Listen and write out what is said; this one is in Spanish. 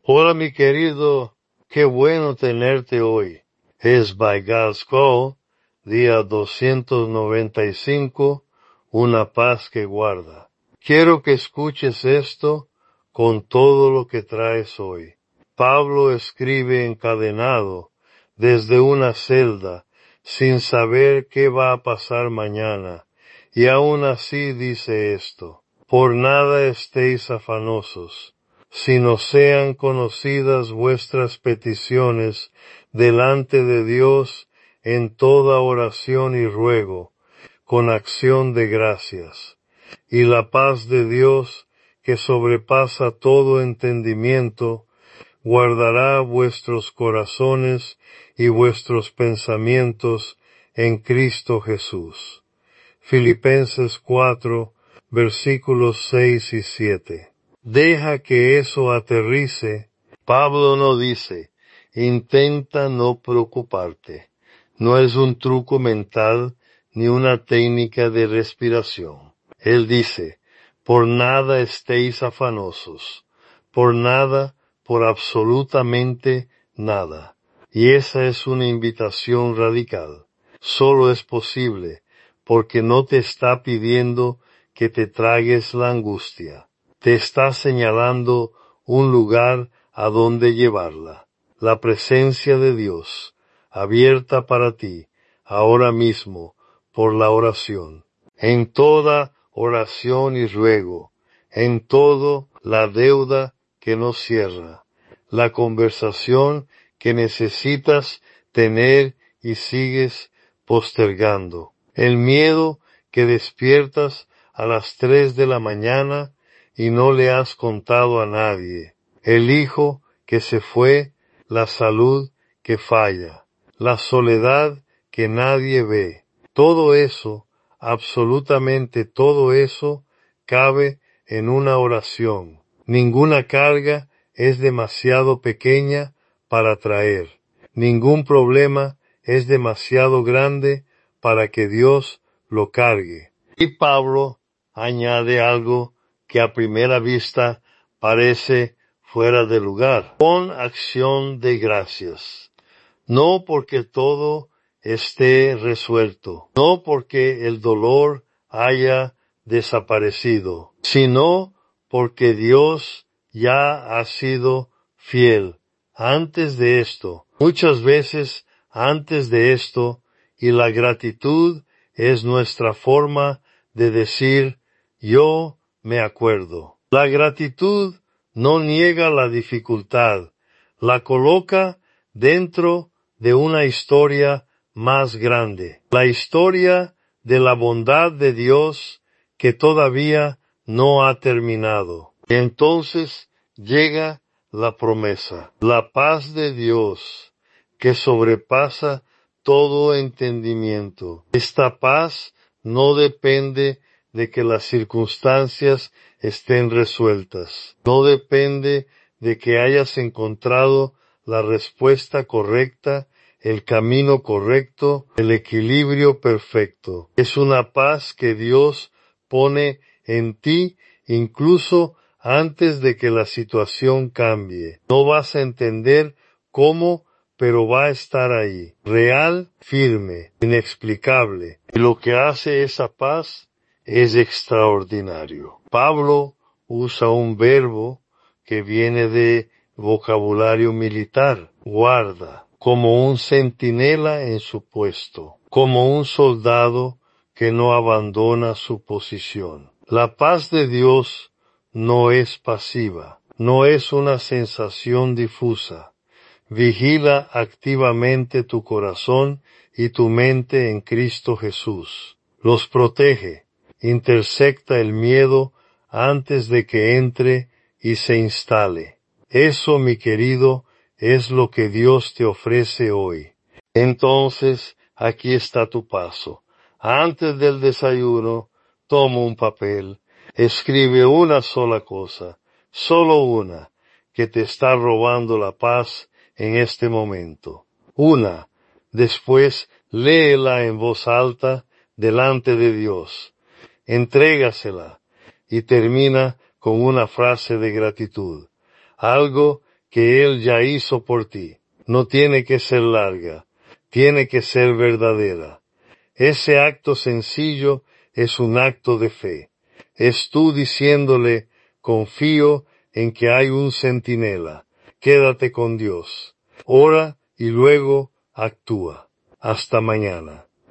Hola mi querido, qué bueno tenerte hoy. Es By God's Call, día 295, una paz que guarda. Quiero que escuches esto con todo lo que traes hoy. Pablo escribe encadenado desde una celda, sin saber qué va a pasar mañana, y aún así dice esto: por nada estéis afanosos, sino sean conocidas vuestras peticiones delante de Dios en toda oración y ruego, con acción de gracias. Y la paz de Dios, que sobrepasa todo entendimiento, guardará vuestros corazones y vuestros pensamientos en Cristo Jesús. Filipenses 4, versículos 6 y 7. Deja que eso aterrice. Pablo no dice, intenta no preocuparte. No es un truco mental ni una técnica de respiración. Él dice, por nada estéis afanosos, por nada, por absolutamente nada. Y esa es una invitación radical. Solo es posible porque no te está pidiendo que te tragues la angustia. Te está señalando un lugar a donde llevarla. La presencia de Dios, abierta para ti, ahora mismo, por la oración. En toda oración y ruego, en todo la deuda que no cierra, la conversación que necesitas tener y sigues postergando, el miedo que despiertas a las 3 de la mañana y no le has contado a nadie, el hijo que se fue, la salud que falla, la soledad que nadie ve. Todo eso, absolutamente todo eso, cabe en una oración. Ninguna carga es demasiado pequeña para traer. Ningún problema es demasiado grande para que Dios lo cargue. Y Pablo añade algo que a primera vista parece fuera de lugar. Con acción de gracias. No porque todo esté resuelto, no porque el dolor haya desaparecido, sino porque Dios ya ha sido fiel antes de esto, muchas veces antes de esto, y la gratitud es nuestra forma de decir, yo me acuerdo. La gratitud no niega la dificultad, la coloca dentro de una historia más grande, la historia de la bondad de Dios que todavía no ha terminado. Entonces llega la promesa, la paz de Dios que sobrepasa todo entendimiento. Esta paz no depende de que las circunstancias estén resueltas, no depende de que hayas encontrado la respuesta correcta, el camino correcto, el equilibrio perfecto. Es una paz que Dios pone en ti incluso antes de que la situación cambie. No vas a entender cómo, pero va a estar ahí. Real, firme, inexplicable. Y lo que hace esa paz es extraordinario. Pablo usa un verbo que viene de vocabulario militar, guarda, como un centinela en su puesto, como un soldado que no abandona su posición. La paz de Dios no es pasiva, no es una sensación difusa. Vigila activamente tu corazón y tu mente en Cristo Jesús. Los protege, intersecta el miedo antes de que entre y se instale. Eso, mi querido, es lo que Dios te ofrece hoy. Entonces, aquí está tu paso. Antes del desayuno, toma un papel, escribe una sola cosa, solo una, que te está robando la paz en este momento. Una. Después, léela en voz alta delante de Dios. Entrégasela y termina con una frase de gratitud. Algo que Él ya hizo por ti. No tiene que ser larga, tiene que ser verdadera. Ese acto sencillo es un acto de fe. Es tú diciéndole, confío en que hay un centinela. Quédate con Dios. Ora y luego actúa. Hasta mañana.